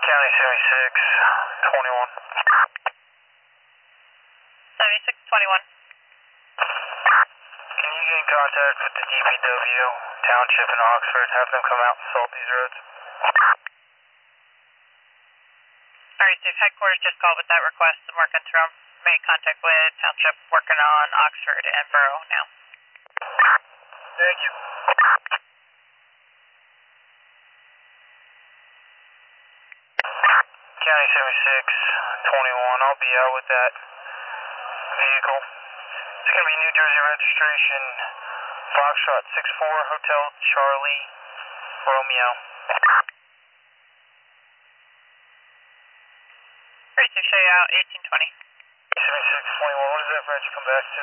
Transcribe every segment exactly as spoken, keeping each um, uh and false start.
County seventy-six twenty-one. seventy-six twenty-one. Can you get in contact with the D P W Township in Oxford? Have them come out and salt these roads? Alright, Steve, headquarters just called with that request. I'm working through them. Made contact with Township, working on Oxford and Borough now. Thank you. County seventy-six twenty-one, I'll be out with that vehicle. It's going to be New Jersey registration, Foxtrot six four Hotel Charlie Romeo. thirty-six, show you out, eighteen twenty. seventy-six twenty-one, what does that branch come back to?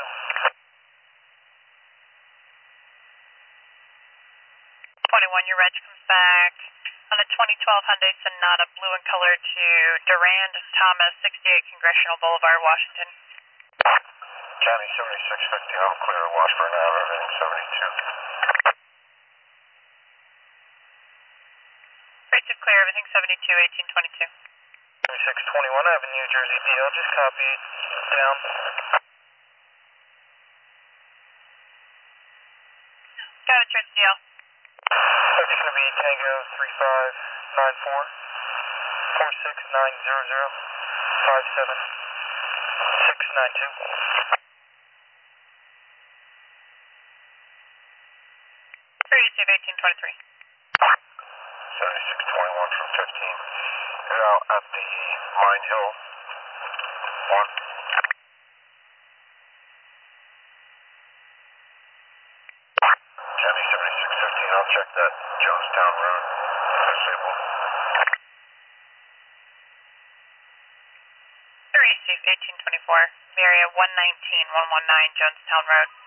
twenty-one, your reg comes back on a twenty twelve Hyundai Sonata, blue in color, to Durand Thomas, sixty-eight Congressional Boulevard, Washington. County seventy-six fifty, I'll clear Washburn Ave, everything seventy-two. thirty-six clear, everything seventy-two, eighteen twenty-two. seventy-six twenty-one, I have a New Jersey D L, just copy it down. Got it, Jersey D L. That's going to be Tango three five nine four, four six nine zero zero, five seven six nine two. thirty-two, eighteen twenty-three. seventy-six twenty-one from fifteen. You're out at the Mine Hill one. County seventy-six fifteen, I'll check that Jonestown Road. Disabled. thirty-two, eighteen twenty-four. Area one nineteen, one one nine, Jonestown Road.